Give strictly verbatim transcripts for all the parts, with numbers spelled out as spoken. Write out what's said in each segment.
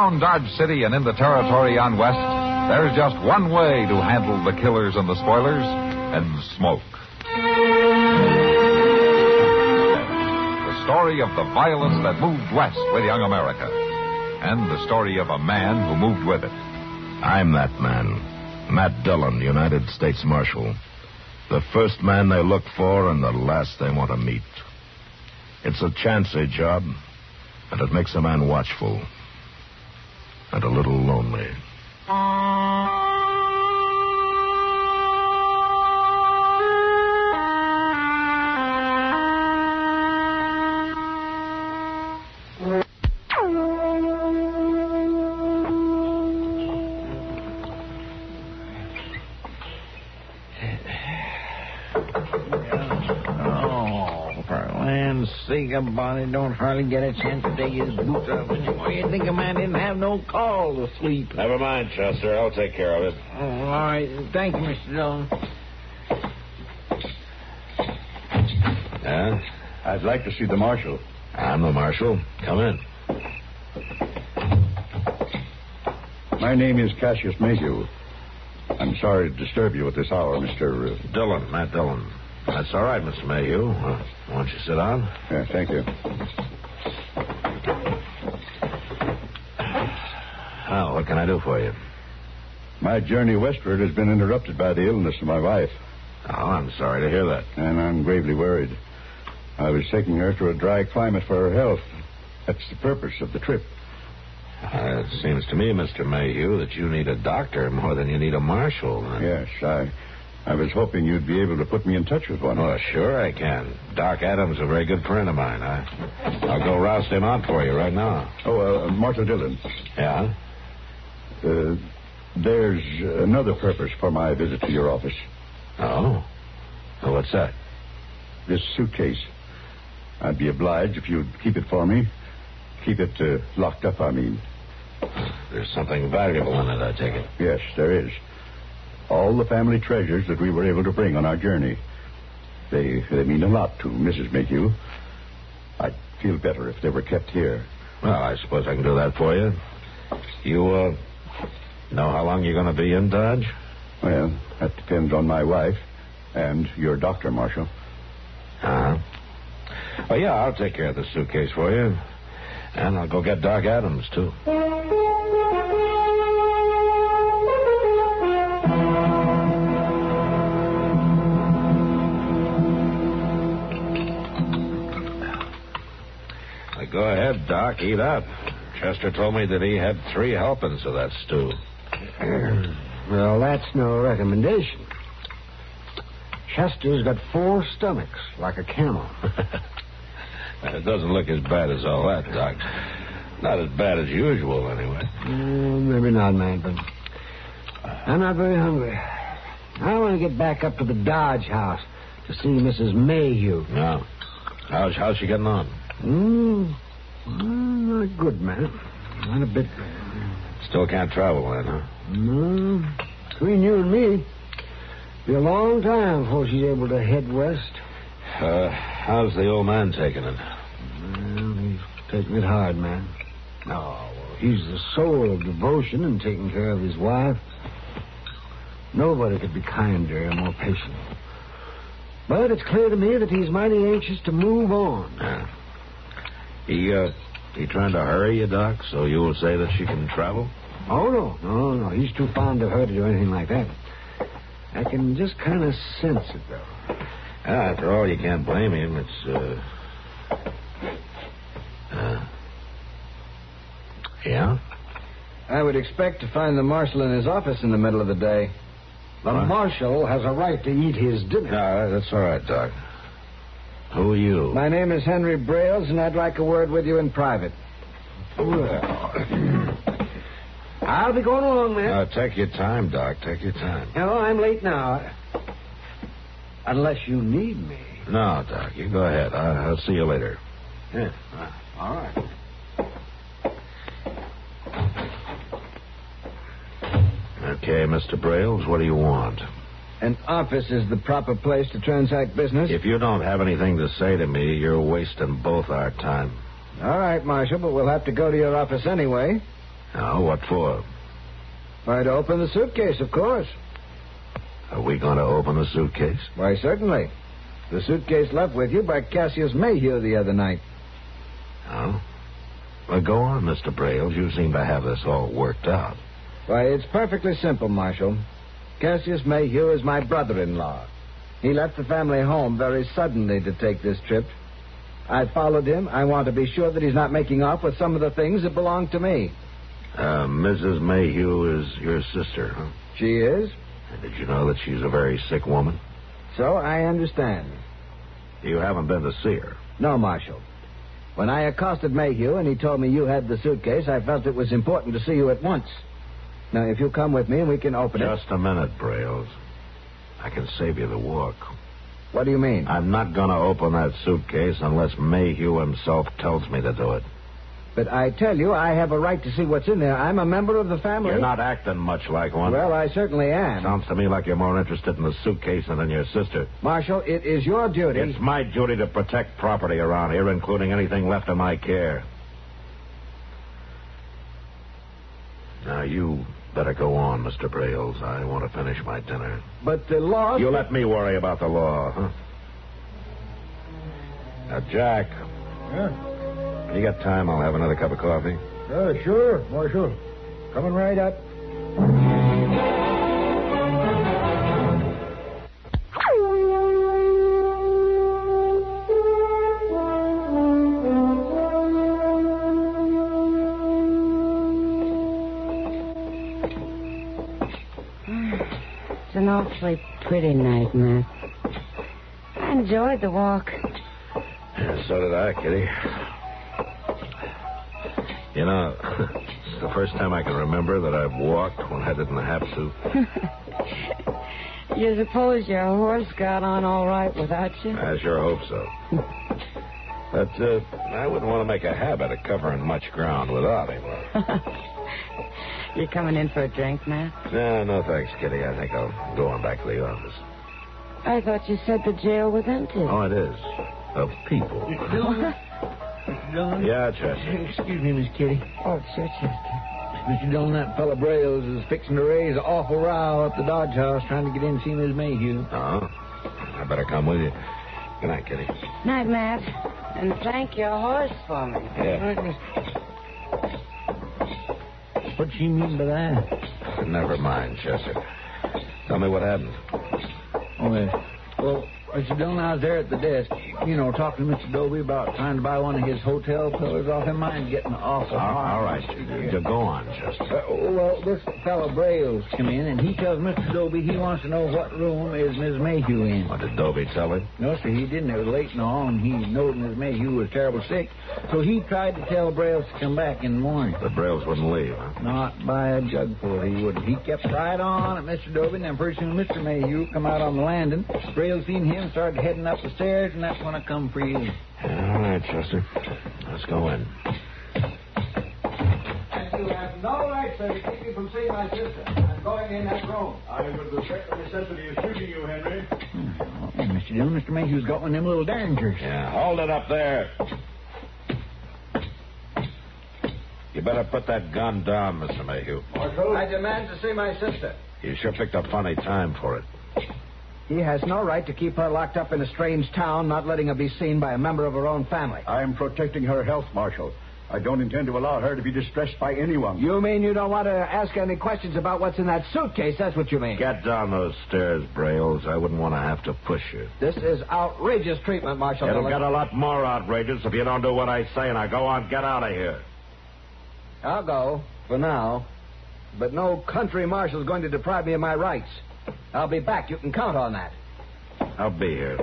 Around Dodge City and in the territory on West, there's just one way to handle the killers and the spoilers, and smoke. The story of the violence that moved west with young America, and the story of a man who moved with it. I'm that man, Matt Dillon, United States Marshal. The first man they look for and the last they want to meet. It's a chancy job, and it makes a man watchful and a little lonely. Bonnie don't hardly get a chance to take his boots off anymore. You'd think a man didn't have no call to sleep. Never mind, Chester. I'll take care of it. Oh, all right. Thank you, Mister Dillon. Yeah? I'd like to see the marshal. I'm the marshal. Come in. My name is Cassius Mayhew. I'm sorry to disturb you at this hour, Mister Uh... Dillon, Matt Dillon. That's all right, Mister Mayhew. Uh, why don't you sit down? Yeah, thank you. Well, what can I do for you? My journey westward has been interrupted by the illness of my wife. Oh, I'm sorry to hear that. And I'm gravely worried. I was taking her to a dry climate for her health. That's the purpose of the trip. Uh, it seems to me, Mister Mayhew, that you need a doctor more than you need a marshal. Uh, yes, I... I was hoping you'd be able to put me in touch with one. Oh, sure I can. Doc Adams is a very good friend of mine. I, I'll go roust him out for you right now. Oh, uh, Marshal Dillon. Yeah? Uh, there's another purpose for my visit to your office. Oh? Well, what's that? This suitcase. I'd be obliged if you'd keep it for me. Keep it uh, locked up, I mean. There's something valuable in it, I take it. Yes, there is. All the family treasures that we were able to bring on our journey. They they mean a lot to Missus Mayhew. I'd feel better if they were kept here. Well, I suppose I can do that for you. You, uh, know how long you're going to be in Dodge? Well, that depends on my wife and your doctor, Marshal. Uh-huh. Oh, yeah, I'll take care of the suitcase for you. And I'll go get Doc Adams, too. Go ahead, Doc. Eat up. Chester told me that he had three helpings of that stew. Well, that's no recommendation. Chester's got four stomachs, like a camel. It doesn't look as bad as all that, Doc. Not as bad as usual, anyway. Mm, maybe not, man, but I'm not very hungry. I want to get back up to the Dodge house to see Missus Mayhew. No. How's, how's she getting on? Mm, well, not good, man. Not a bit. Still can't travel then, huh? No. Between you and me, be a long time before she's able to head west. Uh, how's the old man taking it? Well, he's taking it hard, man. Oh, well, he's the soul of devotion and taking care of his wife. Nobody could be kinder or more patient. But it's clear to me that he's mighty anxious to move on. Yeah. He, uh, he trying to hurry you, Doc, so you will say that she can travel? Oh, no. No, no. He's too fond of her to do anything like that. I can just kind of sense it, though. Yeah, after all, you can't blame him. It's, uh... Uh... Yeah? I would expect to find the marshal in his office in the middle of the day. The What? marshal has a right to eat his dinner. No, that's all right, Doc. Who are you? My name is Henry Brailes, and I'd like a word with you in private. Well, I'll be going along, man. Uh, take your time, Doc. Take your time. No, I'm late now. Unless you need me. No, Doc, you go ahead. I- I'll see you later. Yeah. Uh, all right. Okay, Mister Brailes, what do you want? An office is the proper place to transact business. If you don't have anything to say to me, you're wasting both our time. All right, Marshal, but we'll have to go to your office anyway. Now, what for? Why, to open the suitcase, of course. Are we going to open the suitcase? Why, certainly. The suitcase left with you by Cassius Mayhew the other night. Oh? Well, go on, Mister Brailes. You seem to have this all worked out. Why, it's perfectly simple, Marshal. Cassius Mayhew is my brother-in-law. He left the family home very suddenly to take this trip. I followed him. I want to be sure that he's not making off with some of the things that belong to me. Uh, Missus Mayhew is your sister, huh? She is? And did you know that she's a very sick woman? So I understand. You haven't been to see her? No, Marshal. When I accosted Mayhew and he told me you had the suitcase, I felt it was important to see you at once. Now, if you'll come with me and we can open it... Just a minute, Brailes. I can save you the walk. What do you mean? I'm not going to open that suitcase unless Mayhew himself tells me to do it. But I tell you, I have a right to see what's in there. I'm a member of the family. You're not acting much like one. Well, I certainly am. Sounds to me like you're more interested in the suitcase than in your sister. Marshal, it is your duty... It's my duty to protect property around here, including anything left in my care. Now, you better go on, Mister Brailes. I want to finish my dinner. But the law... You let me worry about the law, huh? Now, Jack. Yeah? You got time? I'll have another cup of coffee. Uh, sure, Marshal. Coming right up. It's an awfully pretty night, Matt. I enjoyed the walk. Yeah, so did I, Kitty. You know, it's the first time I can remember that I've walked when I didn't have to. You suppose your horse got on all right without you? I sure hope so. But uh, I wouldn't want to make a habit of covering much ground without him. You coming in for a drink, Matt? No, no thanks, Kitty. I think I'll go on back to the office. I thought you said the jail was empty. Oh, it is. Of people. Mister Dillon? Mister Dillon? Yeah, Chester. Excuse me, Miss Kitty. Oh, sure, Chester. Mister Dillon, that fella Brailes is fixing to raise an awful row up the Dodge House trying to get in and see Miss Mayhew. Oh, I better come with you. Good night, Kitty. Night, Matt. And thank your horse for me. Yeah. What do you mean by that? Never mind, Chester. Tell me what happened. Oh, yeah. Well, Mister Dillon, I was there at the desk, you know, talking to Mister Dobie about trying to buy one of his hotel pillars off him. Mine's getting awful All, hard. all right, you go on, Chester. Uh, well, this fellow Brailes come in, and he tells Mister Dobie he wants to know what room is Miss Mayhew in. What did Dobie tell him? No, sir, he didn't. It was late and all, and he knowed Miss Mayhew was terrible sick. So he tried to tell Brailes to come back in the morning. But Brailes wouldn't leave, huh? Not by a jugful, he wouldn't. He kept right on at Mister Dobie, and then pretty soon Mister Mayhew come out on the landing. Brailes seen him, started heading up the stairs, and that's when I come for you. All right, Chester. Let's go in. And you have no right, sir, to keep me from seeing my sister. I'm going in that room. I would respect the necessity of shooting you, Henry. Oh, Mister Dillon, Mister Mayhew's got one of them little derringers. Yeah, hold it up there. You better put that gun down, Mister Mayhew. Marshal, I demand to see my sister. You sure picked a funny time for it. He has no right to keep her locked up in a strange town, not letting her be seen by a member of her own family. I am protecting her health, Marshal. I don't intend to allow her to be distressed by anyone. You mean you don't want to ask any questions about what's in that suitcase? That's what you mean. Get down those stairs, Brailes. I wouldn't want to have to push you. This is outrageous treatment, Marshal. It'll Dillon. get a lot more outrageous if you don't do what I say. Now go on, get out of here. I'll go, for now. But no country marshal's going to deprive me of my rights. I'll be back. You can count on that. I'll be here.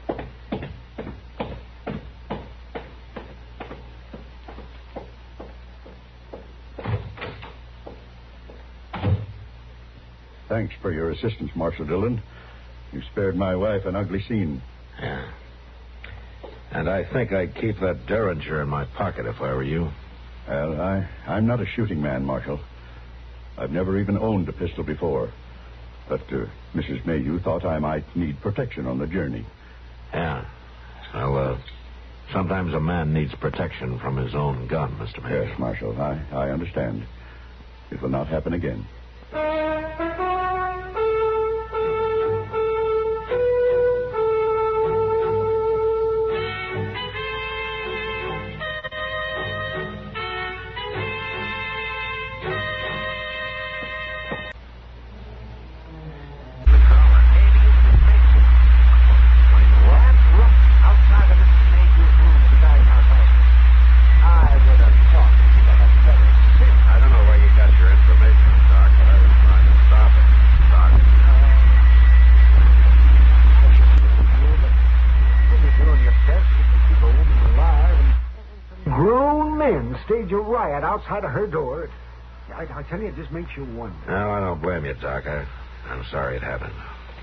Thanks for your assistance, Marshal Dillon. You spared my wife an ugly scene. Yeah. And I think I'd keep that derringer in my pocket if I were you. Well, I, I'm not a shooting man, Marshal. I've never even owned a pistol before. But uh, Missus Mayhew thought I might need protection on the journey. Yeah. Well, uh, sometimes a man needs protection from his own gun, Mister Mayhew. Yes, Marshal, I, I understand. It will not happen again. Stage a riot outside of her door. I, I tell you, it just makes you wonder. No, I don't blame you, Doc. I, I'm sorry it happened.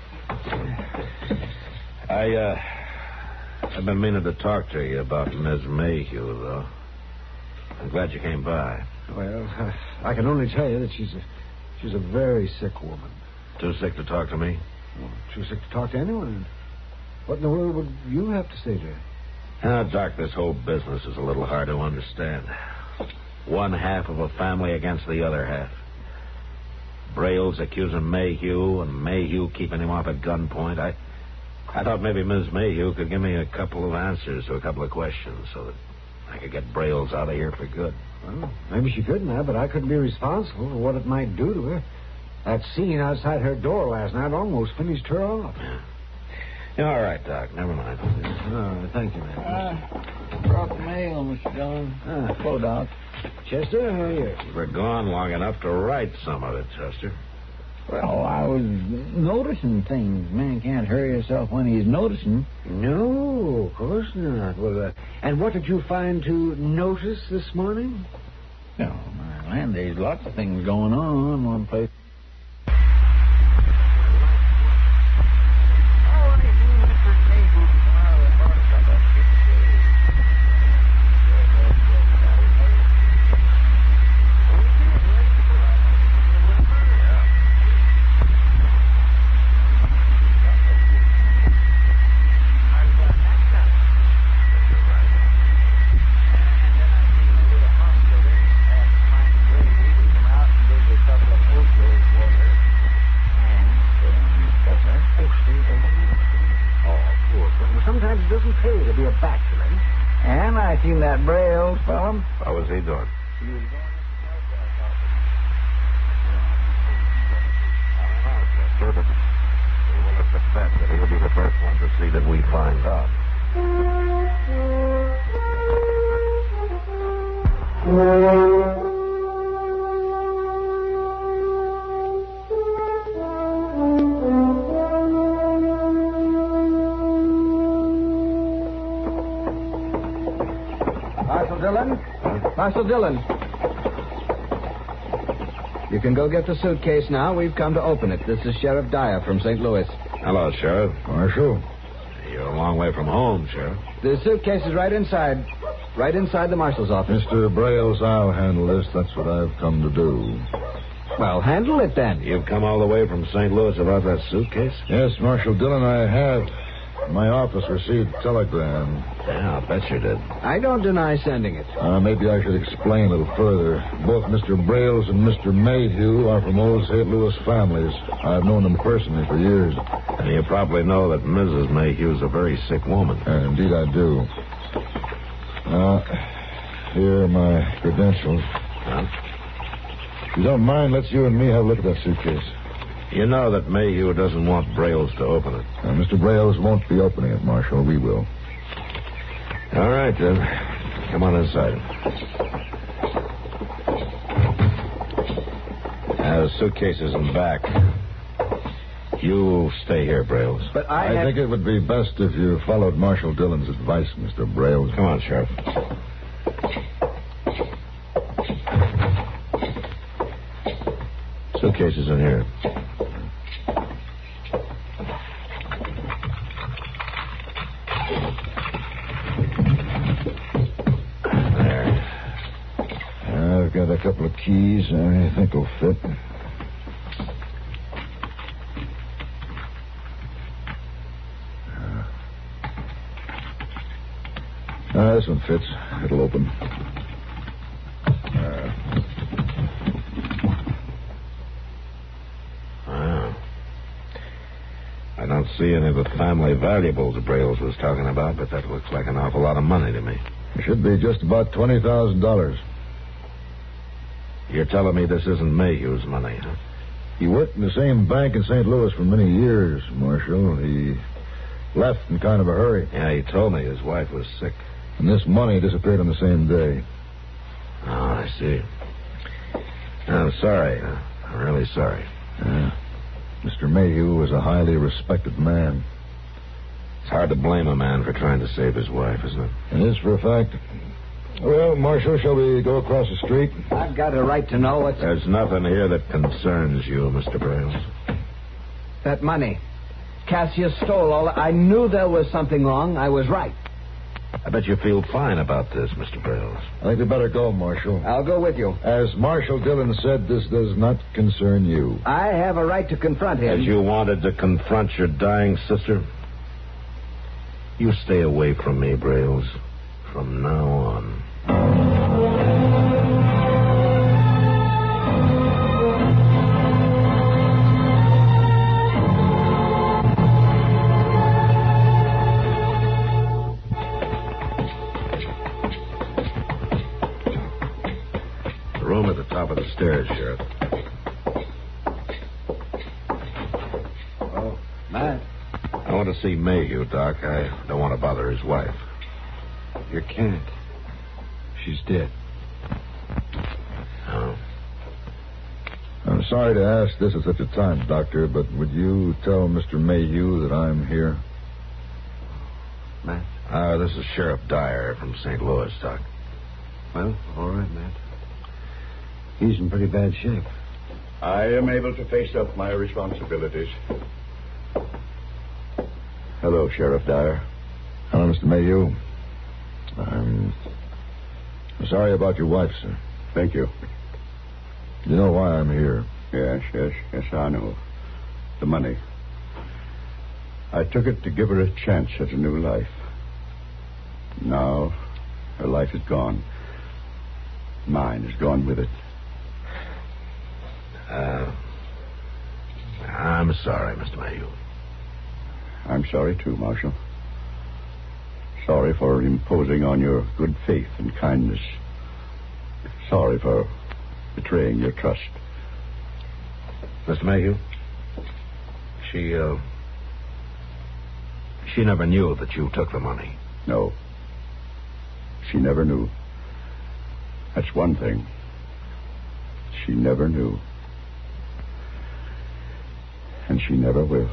I, uh, I've been meaning to talk to you about Miss Mayhew, though. I'm glad you came by. Well, uh, I can only tell you that she's a, she's a very sick woman. Too sick to talk to me? Well, too sick to talk to anyone. What in the world would you have to say to her? Ah, Doc, this whole business is a little hard to understand. One half of a family against the other half. Braille's accusing Mayhew, and Mayhew keeping him off at gunpoint. I I thought maybe Miss Mayhew could give me a couple of answers to a couple of questions so that I could get Braille's out of here for good. Well, maybe she could now, but I couldn't be responsible for what it might do to her. That scene outside her door last night almost finished her off. Yeah. Yeah, all right, Doc. Never mind. Oh, thank you, man. Uh, brought the mail, Mister Dillon. Ah. Hello, Doc. Chester, how are you? We're gone long enough to write some of it, Chester. Well, I was noticing things. Man can't hurry himself when he's noticing. No, of course not. Well, uh, and what did you find to notice this morning? No, my land, there's lots of things going on one place. Sometimes it doesn't pay to be a bachelor. And I seen that Braille fella. How was he doing? He was going into Sure, but we will have to bet that he'll be the first one to see that we find out. Marshal Dillon? Marshal Dillon. You can go get the suitcase now. We've come to open it. This is Sheriff Dyer from Saint Louis. Hello, Sheriff. Marshal? You're a long way from home, Sheriff. The suitcase is right inside. Right inside the marshal's office. Mister Braille's, I'll handle this. That's what I've come to do. Well, handle it then. You've come all the way from Saint Louis about that suitcase? Yes, Marshal Dillon, I have. My office received a telegram. Yeah, I'll bet you did. I don't deny sending it. Uh, maybe I should explain a little further. Both Mister Braille's and Mister Mayhew are from old Saint Louis families. I've known them personally for years. And you probably know that Missus Mayhew's a very sick woman. Uh, indeed, I do. Now, here are my credentials. Huh? If you don't mind, let's you and me have a look at that suitcase. You know that Mayhew doesn't want Braille's to open it. Uh, Mister Braille's won't be opening it, Marshal. We will. All right, then. Come on inside. Uh, the suitcase is in back. You stay here, Braille's. But I, I have... think it would be best if you followed Marshal Dillon's advice, Mister Braille's. Come on, Sheriff. Suitcase is in here. I've got a couple of keys I think will fit. Uh, this one fits. It'll open. Uh, I don't see any of the family valuables Brails was talking about, but that looks like an awful lot of money to me. It should be just about twenty thousand dollars. You're telling me this isn't Mayhew's money, huh? He worked in the same bank in Saint Louis for many years, Marshal. He left in kind of a hurry. Yeah, he told me his wife was sick. And this money disappeared on the same day. Oh, I see. I'm sorry. I'm really sorry. Yeah. Mister Mayhew was a highly respected man. It's hard to blame a man for trying to save his wife, isn't it? It is for a fact. Well, Marshal, shall we go across the street? I've got a right to know what's... There's nothing here that concerns you, Mister Brails. That money. Cassius stole all... I knew there was something wrong. I was right. I bet you feel fine about this, Mister Brails. I think we better go, Marshal. I'll go with you. As Marshal Dillon said, this does not concern you. I have a right to confront him. As you wanted to confront your dying sister, you stay away from me, Brails, from now on. The room at the top of the stairs, Sheriff. Oh, Matt. I want to see Mayhew, Doc. I don't want to bother his wife. You can't. She's dead. Oh. I'm sorry to ask this at such a time, Doctor, but would you tell Mister Mayhew that I'm here? Matt? Uh, this is Sheriff Dyer from Saint Louis, Doc. Well, all right, Matt. He's in pretty bad shape. I am able to face up my responsibilities. Hello, Sheriff Dyer. Hello, Mister Mayhew. I'm sorry about your wife, sir. Thank you. You know why I'm here. Yes, yes, yes, I know. The money. I took it to give her a chance at a new life. Now, her life is gone. Mine is gone with it. Uh, I'm sorry, Mister Mayhew. I'm sorry, too, Marshal. Sorry for imposing on your good faith and kindness. Sorry for betraying your trust. Mister Mayhew, she, uh... she never knew that you took the money. No. She never knew. That's one thing. She never knew. And she never will.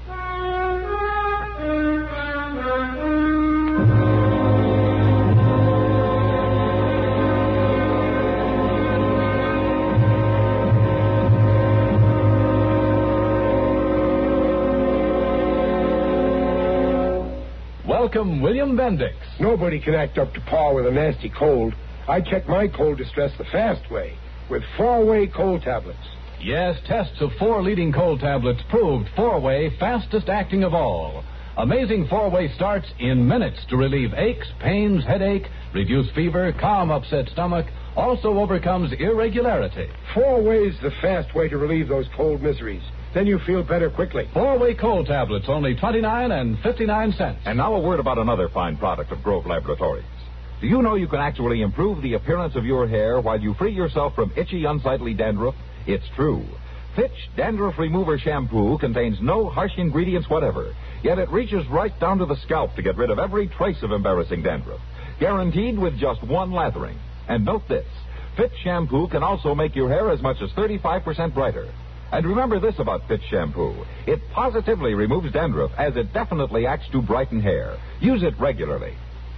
Welcome, William Bendix. Nobody can act up to par with a nasty cold. I check my cold distress the fast way, with four-way cold tablets. Yes, tests of four leading cold tablets proved four-way fastest acting of all. Amazing four-way starts in minutes to relieve aches, pains, headache, reduce fever, calm upset stomach, also overcomes irregularity. Four-way's the fast way to relieve those cold miseries. Then you feel better quickly. Four-way cold tablets, only twenty-nine and fifty-nine cents. And now a word about another fine product of Grove Laboratories. Do you know you can actually improve the appearance of your hair while you free yourself from itchy, unsightly dandruff? It's true. Fitch Dandruff Remover Shampoo contains no harsh ingredients whatever, yet it reaches right down to the scalp to get rid of every trace of embarrassing dandruff. Guaranteed with just one lathering. And note this, Fitch Shampoo can also make your hair as much as thirty-five percent brighter. And remember this about Fitch Shampoo. It positively removes dandruff, as it definitely acts to brighten hair. Use it regularly.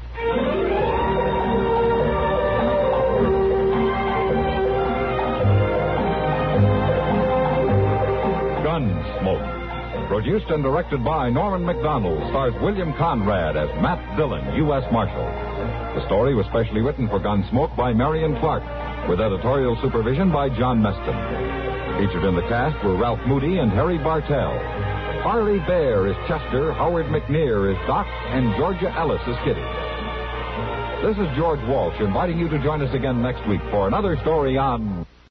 Gunsmoke. Produced and directed by Norman Macdonald, stars William Conrad as Matt Dillon, U S Marshal. The story was specially written for Gunsmoke by Marion Clark, with editorial supervision by John Meston. Featured in the cast were Ralph Moody and Harry Bartell. Farley Bear is Chester, Howard McNear is Doc, and Georgia Ellis is Kitty. This is George Walsh inviting you to join us again next week for another story on